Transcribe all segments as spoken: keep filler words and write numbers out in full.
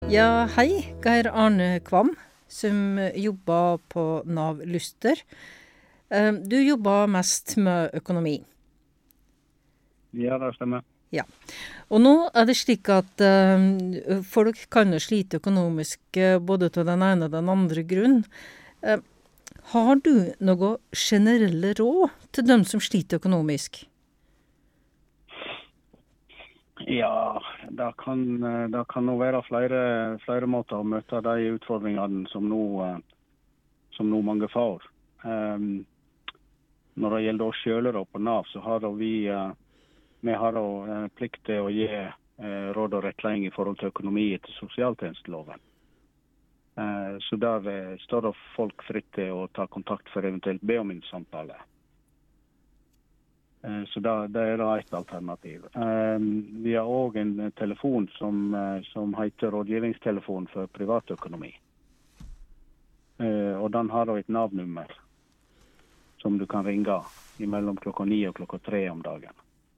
Ja, hei, Geir Arne Kvam, som jobber på Nav Luster. Eh, Du jobber mest med økonomi. Ja, det stemmer. Ja. Og nå er det slik at eh, folk kan jo slite økonomisk eh, både til den ene og den andre grunn. Eh, har du noe generelle råd til dem som sliter økonomisk? Ja, det kan, eh, det kan nå være flere, flere måter å møte de utfordringene som nå, eh, som nå mange får. Um, når det gjelder oss selv da, på Nav, så har da vi, eh, vi har da eh, plikt til å gi eh, råd og rettledning i forhold til økonomi etter sosialtjenesteloven. Eh, så der eh, står det folk fritt til å ta kontakt for eventuelt be om en samtale. Eh, Så det, det er da et alternativ. Eh, Vi har også en telefon som, eh, som heter rådgivningstelefon for privatøkonomi. Eh, Og den har da et Nav-nummer som du kan ringe mellom klokka ni og klokka tre om dagen.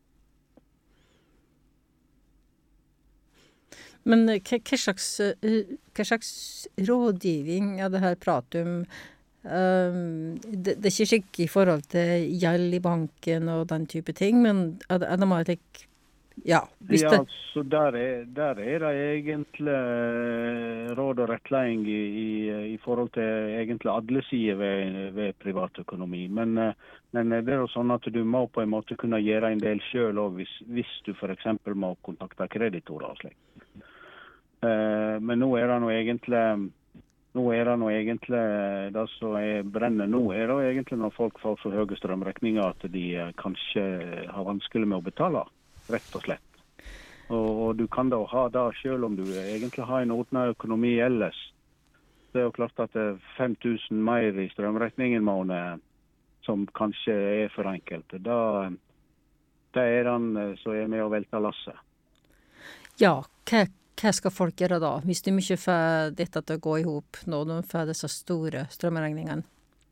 Men eh, hva hva slags, eh, hva slags rådgivning er det her prat om? Um, det, det er ikke skikk i forhold til gjeld i banken og den type ting, men er det, er det mer tek, ja, hvis Ja, det, så der er, der er det egentlig eh, råd og rettledning i, i, i forhold til egentlig alle sider ved, ved privatøkonomi. Men, eh, men det er jo sånn at du må på en måte kunne gjøre en del selv også, hvis, hvis du for eksempel må kontakte kreditorer og slik. Eh, men nå er det nå egentlig, nå er det nå egentlig, det som er brenner nå, er det egentlig når folk får så høye strømregninger at de eh, kanskje har vanskelig med å betale, rett og slett. Og, og du kan da ha det selv om du egentlig har en ordnet økonomi ellers. Det er jo klart at det er fem tusen mer i strømregningen måned, som kanskje er for enkelt. Da, det er den eh, som er med å velte lasset. ja, hva, hva skal folk gjøre da, hvis de ikke får dette til å gå i hop når de får disse store strømregningene?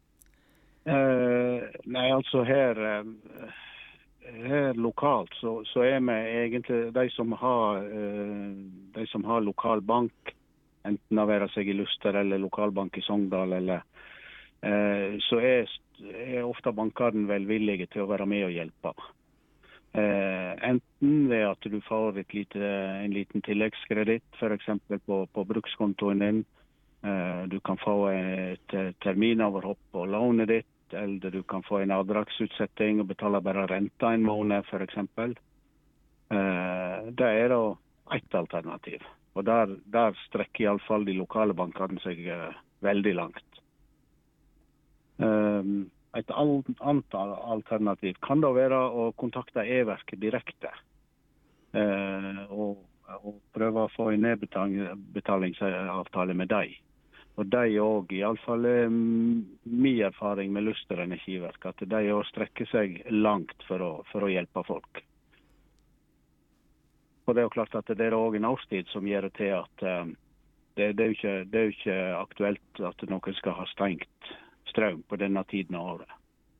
Eh, nei, altså her, eh, her lokalt så, så er vi egentlig de som har, eh, de som har lokal bank, enten det være seg i Luster eller lokalbank i Sogndal, eller, eh, så er, er ofte bankene velvillige til å være med og hjelpe. Eh, enten ved at du får et lite, en liten tilleggskreditt, for eksempel på, på brukskontoen din. Eh, du kan få et terminoverhopp på lånet ditt, eller du kan få en avdragsutsetting og betale bare renta en måned, for eksempel. Eh, det er da et alternativ. Og der, der strekker i alle fall de lokale bankene seg eh, veldig langt. Eh, Et annet alternativ kan da være å kontakte E-verket direkte eh, og, og prøve å få en nedbetalingsavtale med dem. Og de òg, i alle fall er min erfaring med Luster Energiverk, at de òg strekker seg langt for å, for å hjelpe folk. Og det er jo klart at det er òg en årstid som gjør det til at eh, det, det, er jo ikke, det er jo ikke aktuelt at noen skal ha stengt strøm på denne tiden av året.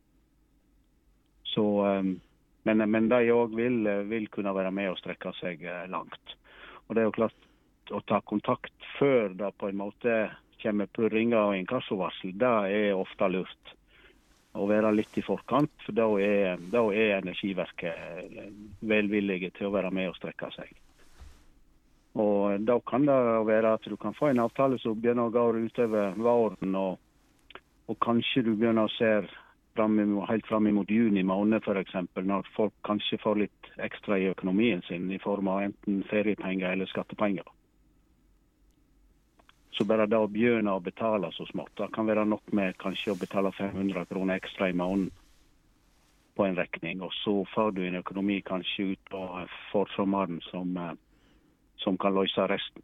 Så, um, men, men de òg vil, vil kunne være med og strekke seg uh, langt. Og det er jo klart å ta kontakt før da på en måte kommer purringer og inkassovarsel, det er ofte lurt å være litt i forkant, for da er, da er Energiverket velvillige til å være med og strekke seg. Og da kan det være at du kan få en avtale som begynner å gå utover våren, og Og kanskje du begynner å se frem, helt frem mot juni måned, for eksempel, når folk kanskje får litt ekstra i økonomien sin i form av enten feriepenger eller skattepenger. Så bare da å begynne å betale så smått, det kan være nok med kanskje å betale fem hundre kroner ekstra i måneden på en rekning, og så får du en økonomi kanskje ut på forsommeren som, som kan løse resten.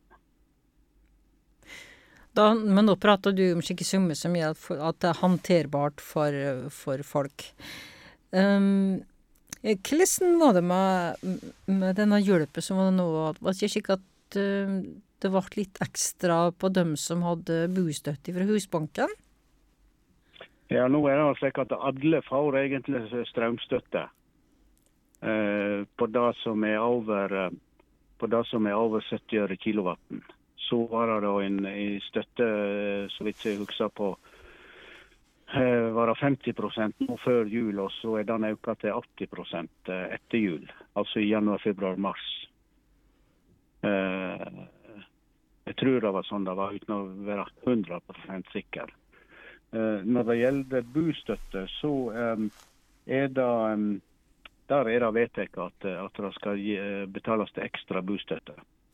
Da, men nå prater du om slike summer som gjør at det er håndterbart for, for folk. Um, hvordan var det med, med denne hjelpen som var nå? Var det ikke slik at uh, det ble litt ekstra på dem som hadde bostøtte fra Husbanken? Ja, nå er det slik at alle får egentlig strømstøtte uh, på det som er over, uh, på det som er over sytti øre kilowatten. så var det da en, en støtte, så vidt jeg husker på, eh, var det femti prosent nå før jul, og så er den økt til åtti prosent etter jul, altså i januar, februar, mars. Eh, jeg tror det var sånn det var, uten å være hundre prosent sikker. Eh, når det gjelder bostøtte, så eh, er det... Um, Der er det vedtatt at, at det skal gi, betales til ekstra bostøtte.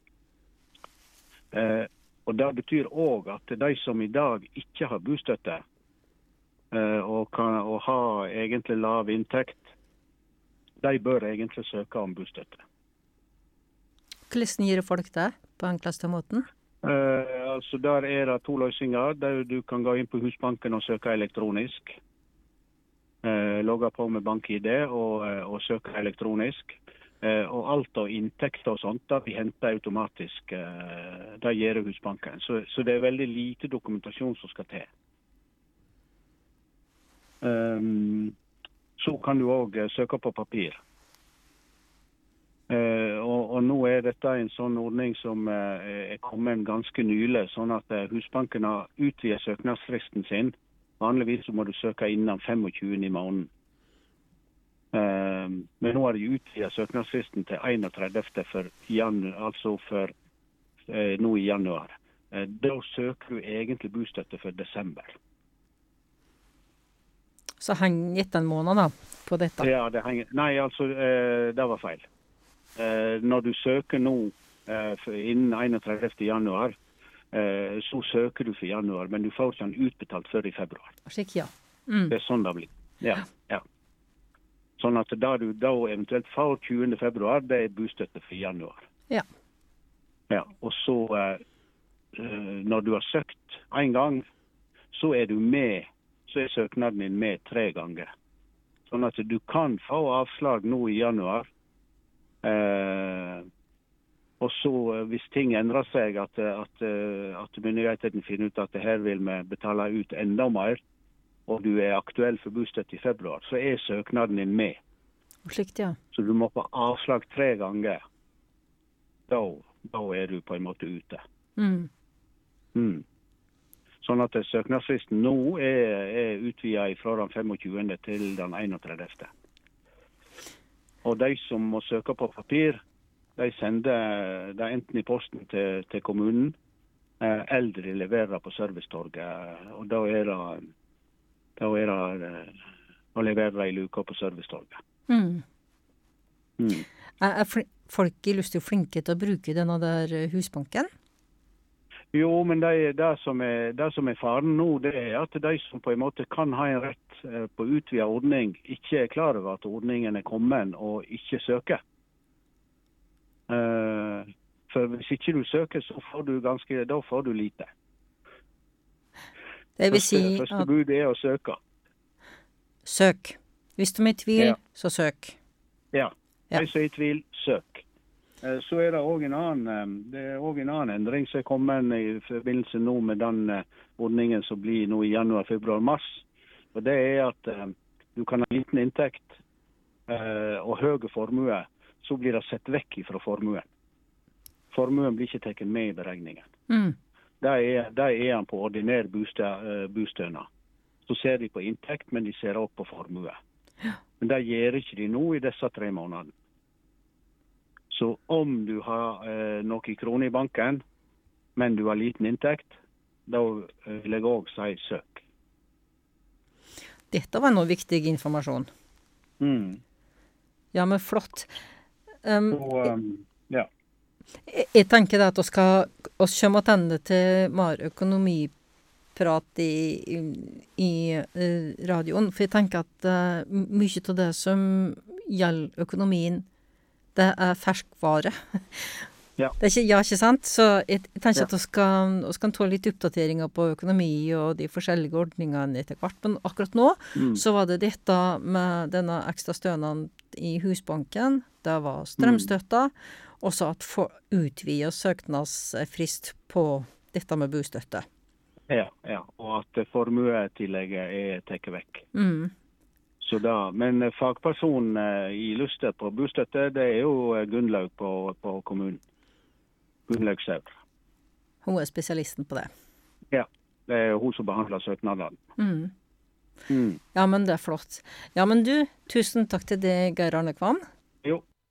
Eh, og det betyr også at de som i dag ikke har bostøtte, eh, og, kan, og har egentlig lav inntekt, de bør egentlig søke om bostøtte. Hvordan gir folk det på enkleste måten? Eh, altså der er det to løsninger. Der du kan gå inn på Husbanken og søke elektronisk. Eh, logge på med bank-I D og, og søke elektronisk. Eh, og alt av inntekter og sånt, da vi henter automatisk. Eh, det gjør Husbanken. Så, så det er veldig lite dokumentasjon som skal til. Um, så kan du også søke på papir. Eh, og, og nå er dette en sånn ordning som eh, er kommet ganske nylig, sånn at eh, Husbanken har utvidet søknadsfristen sin. Vanligvis så må du søke innan tjuefem i måneden. Um, men nå har de utvidet søknadsfristen til enogtredivte for januar, altså for uh, nå i januar. Uh, da søker du egentlig bostøtte for desember. Så henger etter en måned da, på dette? Ja, det henger... Nei, altså, uh, det var feil. Uh, når du søker nå uh, for, innen enogtredivte januar, så søker du for januar, men du får ikke den utbetalt før i februar. Slik, ja. Mm. Det er sånn det blir. Ja, ja. Sånn at da du da eventuelt får tjuende februar, det er bostøtte for januar. Ja. Ja, og så, eh, når du har søkt en gang, så er du med, så er søknaden din med tre ganger. Sånn at du kan få avslag nå i januar, eh, og så hvis ting endrer seg, at, at, at myndigheten finner ut at det her vil vi betale ut enda mer, og du er aktuell for bostøtte i februar, så er søknaden din med. Slikt, ja. Så du må få avslag tre ganger. Da, da er du på en måte ute. Mm. Mm. Sånn at søknadsfristen nå er, er utvidet fra den tjuefem til den enogtredivte. Og de som må søke på papir, de sender det enten i posten til, til kommunen, eh, eller de leverer på servicetorget. Og da er det, da er det eh, å levere i luka på servicetorget. Mm. Mm. Er, er fl- folk i Luster flinke til å bruke denne der Husbanken? Jo, men det, det, som er, det som er faren nå, det er at de som på en måte kan ha en rett eh, på utvidet ordning, ikke er klar over at ordningen er kommet og ikke søker. Uh, for hvis ikke du søker, så får du ganske, da får du lite. Det vil si første, første bud er å søke. Søk. Hvis du er i tvil, Ja. så søk. Ja, Ja. hvis du er i tvil, søk. Uh, så er det også en annen, um, det er også en annen endring som er kommet i forbindelse nå med den uh, ordningen som blir nå i januar, februar, mars. Og det er at um, du kan ha liten inntekt uh, og høye formue, så blir det sett vekk fra formuen. Formuen blir ikke tatt med i beregningen. Mm. Det er, det er han på ordinær bostønad. Så ser de på inntekt, men de ser også på formue. Ja. Men det gjør ikke de nå i disse tre månedene. Så om du har eh, noe kroner i banken, men du har liten inntekt, da vil jeg også si søk. Dette var noe viktig informasjon. Mm. Ja, men flott. Um, Så, um, ja. jeg, jeg tenker da at vi skal oss komme tilbake til mer økonomiprat i, i, i uh, radioen, for jeg tenker at uh, mye av det som gjelder økonomien, det er ferskvare. Ja. Det er ikke, ja, ikke sant? Så jeg, jeg tenker Ja. at vi skal, vi skal ta litt oppdateringer på økonomi og de forskjellige ordningene etter hvert, men akkurat nå Mm. så var det dette med denne ekstra stønaden i Husbanken, det var strømstøtta, og så at for utvidet søknadsfrist på dette med bostøtte. Ja, ja. Og at formuetillegget er tatt vekk. Mm. Så da, men fagpersonen eh, i Luster på bostøtte, det er jo eh, Gunnlaug på, på kommunen. Gunnlaug Saur. Hun er spesialisten på det. Ja, det er hun som behandler søknadene. Mm. Mm. Ja, men det er flott. Ja, men du, tusen takk til deg, Geir Arne Kvam.